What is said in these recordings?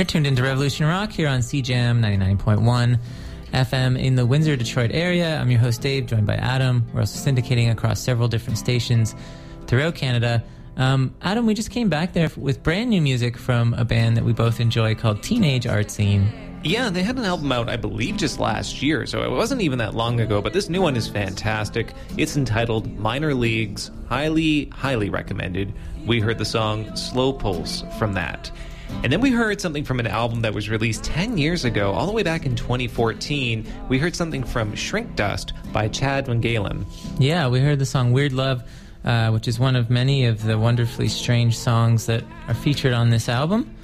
You're tuned into Revolution Rock here on CJAM 99.1 FM in the Windsor, Detroit area. I'm your host, Dave, joined by Adam. We're also syndicating across several different stations throughout Canada. Adam, we just came back there with brand new music from a band that we both enjoy called Teenage Art Scene. Yeah, they had an album out, I believe, just last year, so it wasn't even that long ago, but this new one is fantastic. It's entitled Minor Leagues. Highly, highly recommended. We heard the song Slow Pulse from that. And then we heard something from an album that was released 10 years ago, all the way back in 2014. We heard something from Shrink Dust by Chad Van Galen. Yeah, we heard the song Weird Love, which is one of many of the wonderfully strange songs that are featured on this album.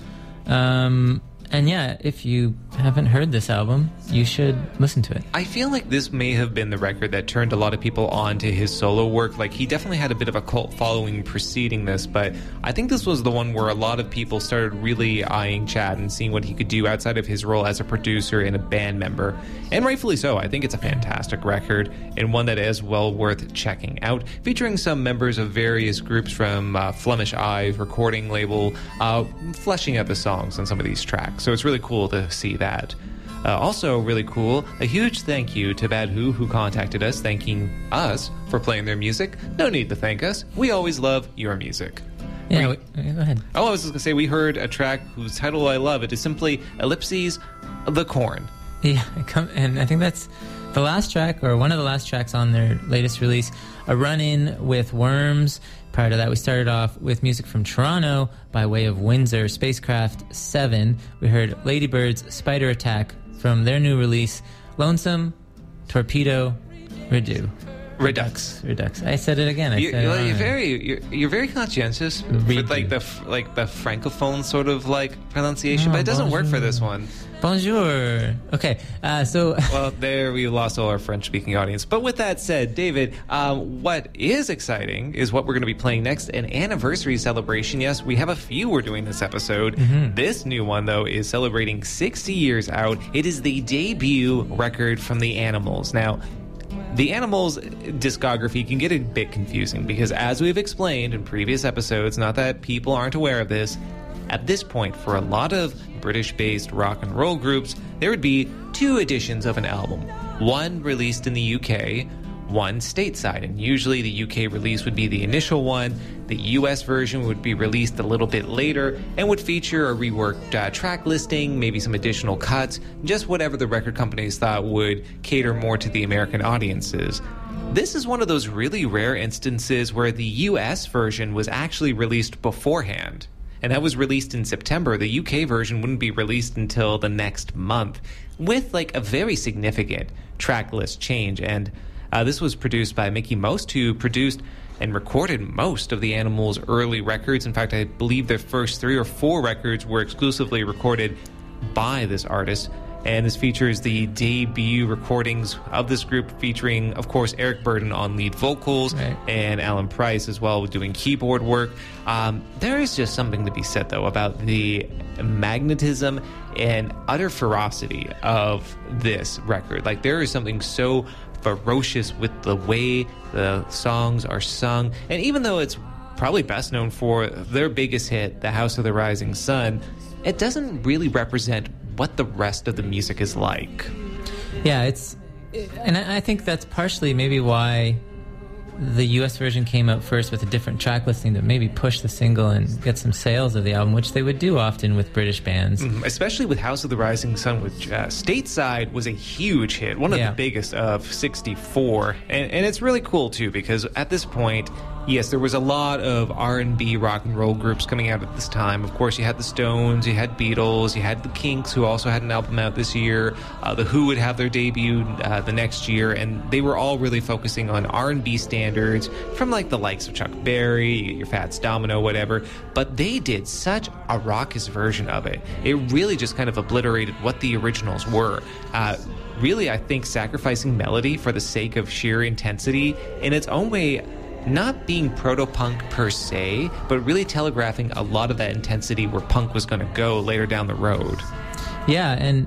And yeah, if you haven't heard this album, you should listen to it. I feel like this may have been the record that turned a lot of people on to his solo work. Like, he definitely had a bit of a cult following preceding this, but I think this was the one where a lot of people started really eyeing Chad and seeing what he could do outside of his role as a producer and a band member. And rightfully so. I think it's a fantastic record and one that is well worth checking out, featuring some members of various groups from Flemish Eyes recording label, fleshing out the songs on some of these tracks. So it's really cool to see that. Also really cool, a huge thank you to Bad who contacted us, thanking us for playing their music. No need to thank us. We always love your music. Yeah, go ahead. Oh, I was just going to say, we heard a track whose title I love. It is simply Ellipses, The Corn. Yeah, and I think that's the last track, or one of the last tracks on their latest release, a run-in with Worms. Prior to that, we started off with music from Toronto by way of Windsor, Spacecraft 7. We heard Ladybird's Spider Attack from their new release, Lonesome, Torpedo, Redux. I said it again. You're very conscientious with like the francophone sort of like pronunciation, but it doesn't work for this one. Bonjour. Okay, well, there we lost all our French-speaking audience. But with that said, David, what is exciting is what we're going to be playing next, an anniversary celebration. Yes, we have a few we're doing this episode. Mm-hmm. This new one, though, is celebrating 60 years out. It is the debut record from the Animals. Now, the Animals discography can get a bit confusing because, as we've explained in previous episodes, not that people aren't aware of this, at this point, for a lot of British-based rock and roll groups, there would be two editions of an album. One released in the UK, one stateside, and usually the UK release would be the initial one. The US version would be released a little bit later and would feature a reworked track listing, maybe some additional cuts, just whatever the record companies thought would cater more to the American audiences. This is one of those really rare instances where the US version was actually released beforehand. And that was released in September. The UK version wouldn't be released until the next month, with like a very significant track list change. And this was produced by Mickey Most, who produced and recorded most of the Animals' early records. In fact, I believe their first 3 or 4 records were exclusively recorded by this artist. And this features the debut recordings of this group, featuring, of course, Eric Burdon on lead vocals, right, and Alan Price as well doing keyboard work. There is just something to be said, though, about the magnetism and utter ferocity of this record. Like, there is something so ferocious with the way the songs are sung. And even though it's probably best known for their biggest hit, The House of the Rising Sun, it doesn't really represent what the rest of the music is like. Yeah, and I think that's partially maybe why the US version came out first with a different track listing to maybe push the single and get some sales of the album, which they would do often with British bands. Especially with House of the Rising Sun, which stateside was a huge hit, one of the biggest of 64. And it's really cool, too, because at this point, yes, there was a lot of R&B rock and roll groups coming out at this time. Of course, you had the Stones, you had Beatles, you had the Kinks, who also had an album out this year. The Who would have their debut the next year, and they were all really focusing on R&B standards from like the likes of Chuck Berry, your Fats Domino, whatever. But they did such a raucous version of it. It really just kind of obliterated what the originals were. Really, I think sacrificing melody for the sake of sheer intensity in its own way, not being proto-punk per se, but really telegraphing a lot of that intensity where punk was going to go later down the road. Yeah, and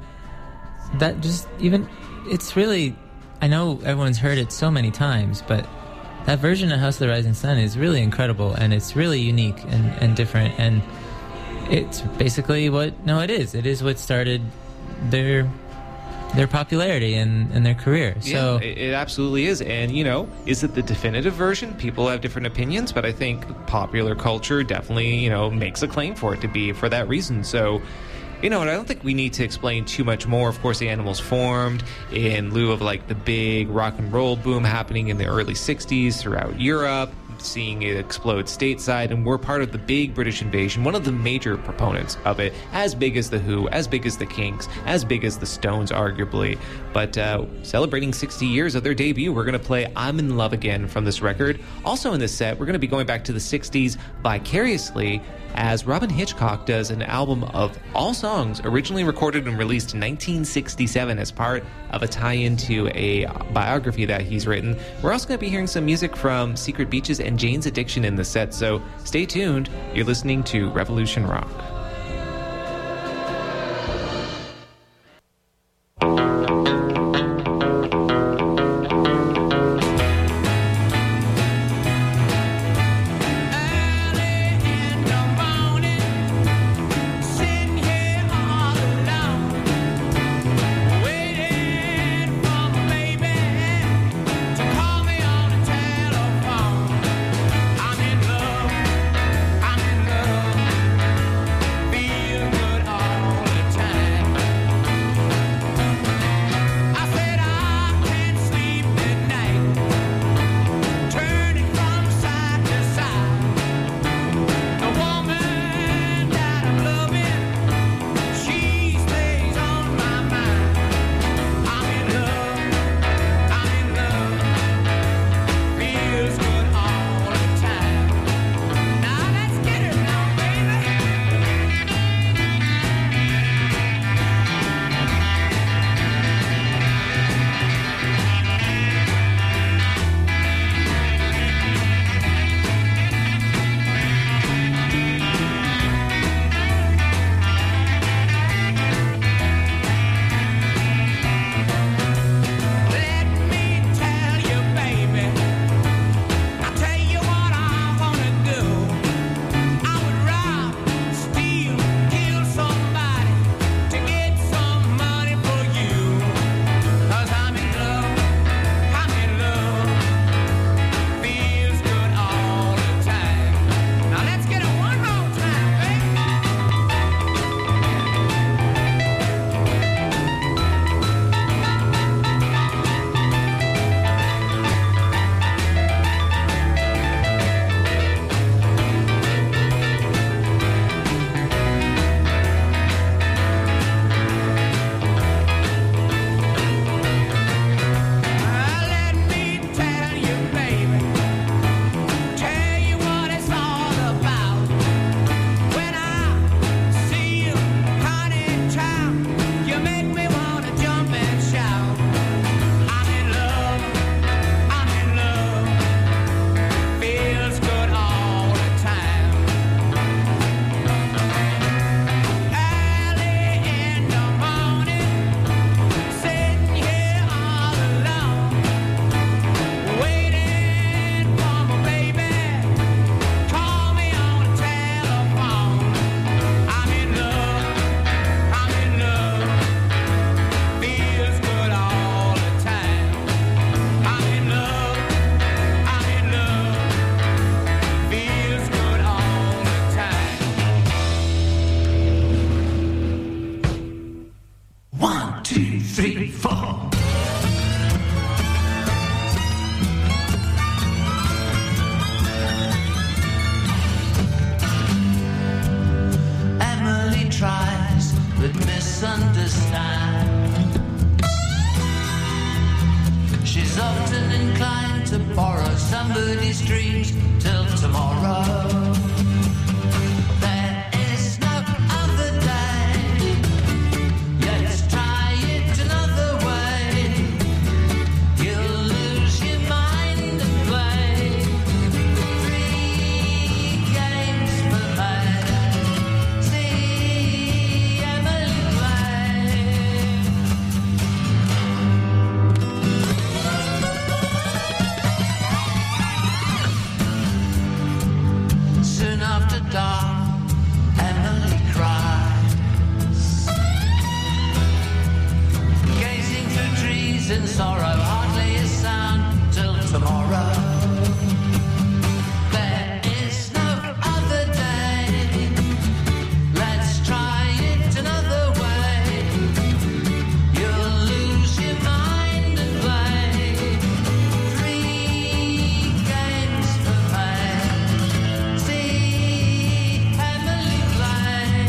that just even, it's really, I know everyone's heard it so many times, but that version of House of the Rising Sun is really incredible, and it's really unique and different, and It's basically it is. It is what started their popularity and their career. So yeah, it absolutely is. And, is it the definitive version? People have different opinions, but I think popular culture definitely, makes a claim for it to be for that reason. So, and I don't think we need to explain too much more. Of course, the Animals formed in lieu of like the big rock and roll boom happening in the early 60s throughout Europe, seeing it explode stateside, and we're part of the big British invasion, one of the major proponents of it, as big as The Who, as big as the Kinks, as big as the Stones, arguably. But celebrating 60 years of their debut, we're going to play I'm in Love Again from this record. Also in this set, we're going to be going back to the 60s vicariously, as Robyn Hitchcock does an album of all songs originally recorded and released in 1967 as part of a tie-in to a biography that he's written. We're also going to be hearing some music from Secret Beaches and Jane's Addiction in the set, so stay tuned. You're listening to Revolution Rock. somebody's dreams till tomorrow. There is no other day. Let's try it another way. You'll lose your mind and play 3 games per man. See Emily play. Soon after dark, Emily sorrow, hardly a sound till tomorrow. There is no other day. Let's try it another way. You'll lose your mind and play 3 games for me. See Emily play.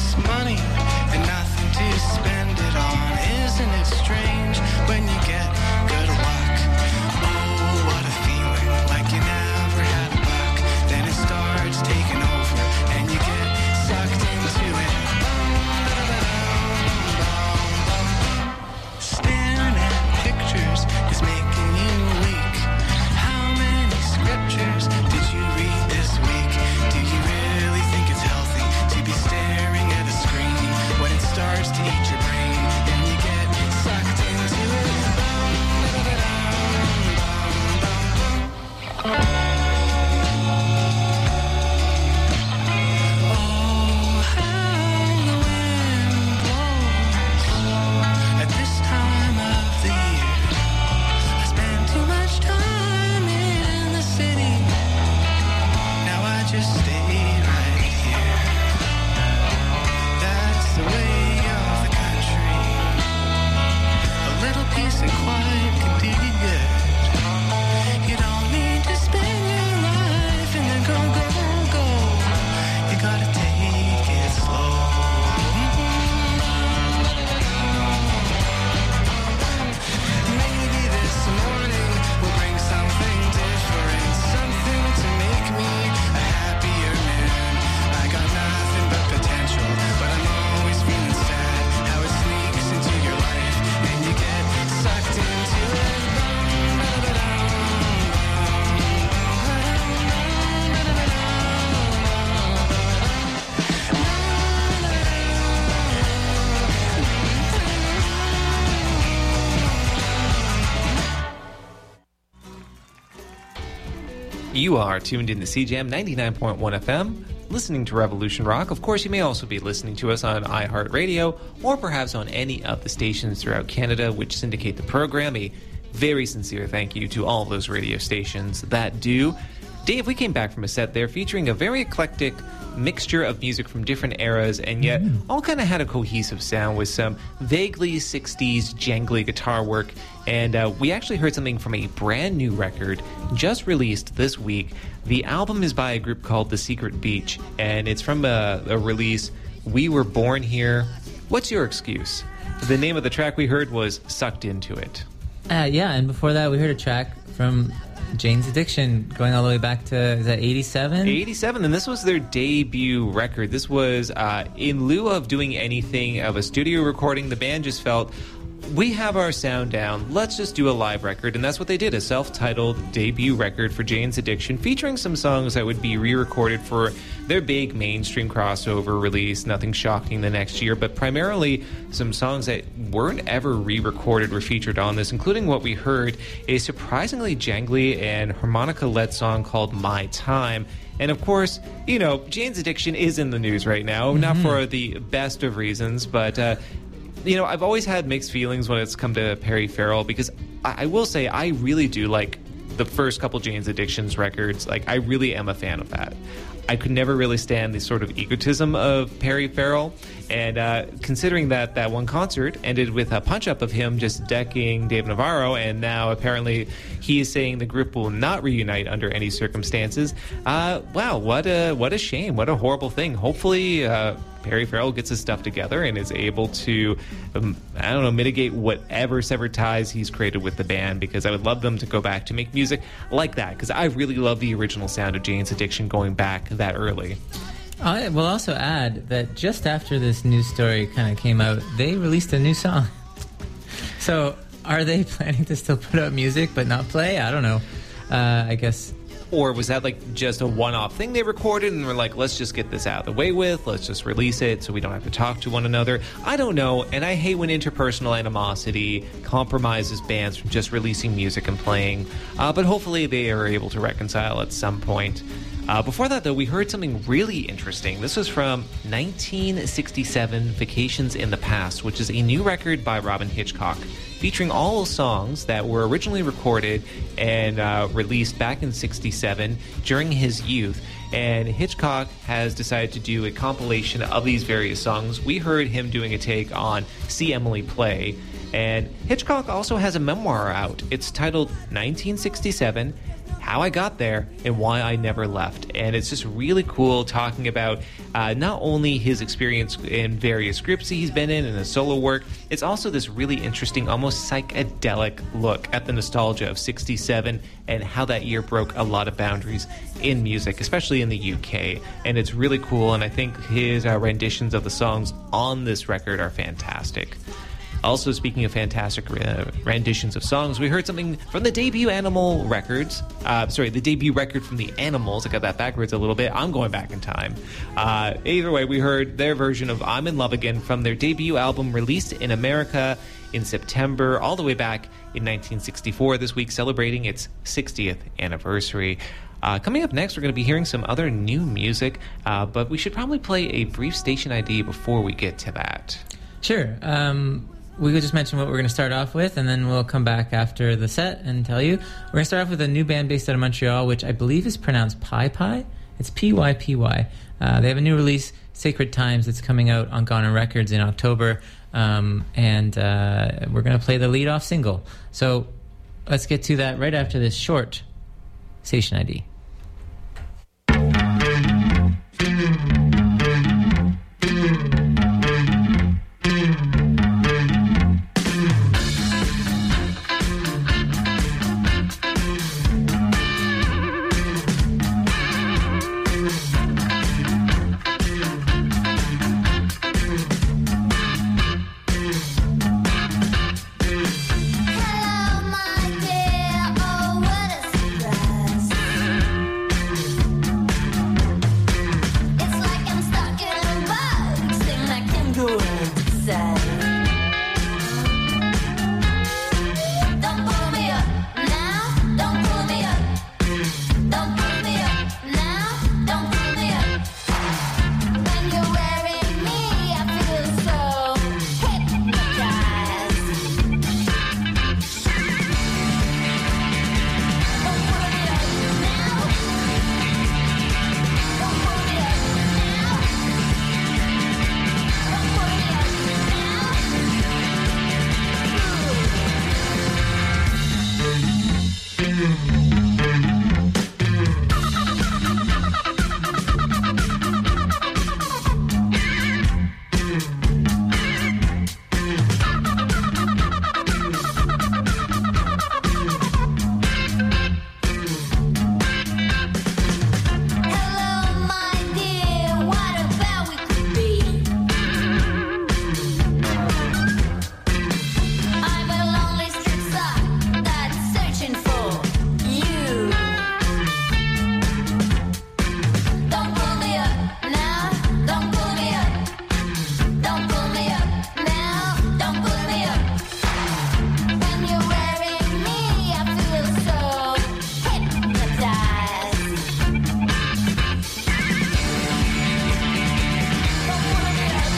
this money and nothing to spend it on. Isn't it strange when you get good luck? Oh, what a feeling, like you never had a buck. Then it starts taking over and you get sucked into it. Staring at pictures is making you weak. How many scriptures did you read this week? Do you really think it's healthy to be staring at a screen when it starts to eat your brain and you get sucked into it? Oh, how the wind blows at this time of the year. I spend too much time in the city. Now I just stay right here. That's the way of the country. A little peace and quiet can do you good. You don't need to spend your life and then go, go, go. You gotta take it slow. Maybe this morning will bring something different, something to make me a happier man. I got nothing but potential, but I'm always feeling sad how it sneaks into your life and you get sucked into it. You are tuned in to CJAM 99.1 FM, listening to Revolution Rock. Of course, you may also be listening to us on iHeartRadio or perhaps on any of the stations throughout Canada which syndicate the program. A very sincere thank you to all those radio stations that do. Dave, we came back from a set there featuring a very eclectic mixture of music from different eras, and yet all kind of had a cohesive sound with some vaguely 60s jangly guitar work. And we actually heard something from a brand new record just released this week. The album is by a group called The Secret Beach, and it's from a release, We Were Born Here. What's your excuse? The name of the track we heard was Sucked Into It. Yeah, and before that, we heard a track from Jane's Addiction, going all the way back to, is that 87? 87, and this was their debut record. This was, in lieu of doing anything of a studio recording, the band just felt, we have our sound down, let's just do a live record, and that's what they did, a self-titled debut record for Jane's Addiction, featuring some songs that would be re-recorded for their big mainstream crossover release, Nothing Shocking, the next year, but primarily some songs that weren't ever re-recorded were featured on this, including what we heard, a surprisingly jangly and harmonica-led song called My Time. And of course, you know, Jane's Addiction is in the news right now, not for the best of reasons, but you know, I've always had mixed feelings when it's come to Perry Farrell, because I will say I really do like the first couple Jane's Addictions records. Like, I really am a fan of that. I could never really stand the sort of egotism of Perry Farrell, and considering that that one concert ended with a punch-up of him just decking Dave Navarro, and now apparently he is saying the group will not reunite under any circumstances. Wow, what a shame, what a horrible thing. Hopefully Perry Farrell gets his stuff together and is able to, I don't know, mitigate whatever severed ties he's created with the band, because I would love them to go back to make music like that, because I really love the original sound of Jane's Addiction going back that early. I will also add that just after this news story kind of came out, they released a new song. So are they planning to still put out music but not play? I don't know. I guess... Or was that like just a one-off thing they recorded and were like, let's just get this out of the way with, let's just release it so we don't have to talk to one another? I don't know, and I hate when interpersonal animosity compromises bands from just releasing music and playing, but hopefully they are able to reconcile at some point. Before that, though, we heard something really interesting. This was from 1967, Vacations in the Past, which is a new record by Robyn Hitchcock, featuring all songs that were originally recorded and released back in 67 during his youth. And Hitchcock has decided to do a compilation of these various songs. We heard him doing a take on See Emily Play. And Hitchcock also has a memoir out. It's titled 1967, how I got there and why I never left. And it's just really cool talking about not only his experience in various groups he's been in and his solo work, it's also this really interesting, almost psychedelic look at the nostalgia of 67 and how that year broke a lot of boundaries in music, especially in the UK. And it's really cool, and I think his renditions of the songs on this record are fantastic. Also, speaking of fantastic renditions of songs, we heard something from the debut Animal records. The debut record from the Animals. I got that backwards a little bit. I'm going back in time. Either way, we heard their version of I'm in Love Again from their debut album released in America in September, all the way back in 1964, this week celebrating its 60th anniversary. Coming up next, we're going to be hearing some other new music, but we should probably play a brief station ID before we get to that. Sure. We could just mention what we're going to start off with, and then we'll come back after the set and tell you. We're going to start off with a new band based out of Montreal, which I believe is pronounced Pie Pie. It's Pypy. They have a new release, Sacred Times, that's coming out on Goner Records in October, and we're going to play the lead-off single. So let's get to that right after this short Station ID.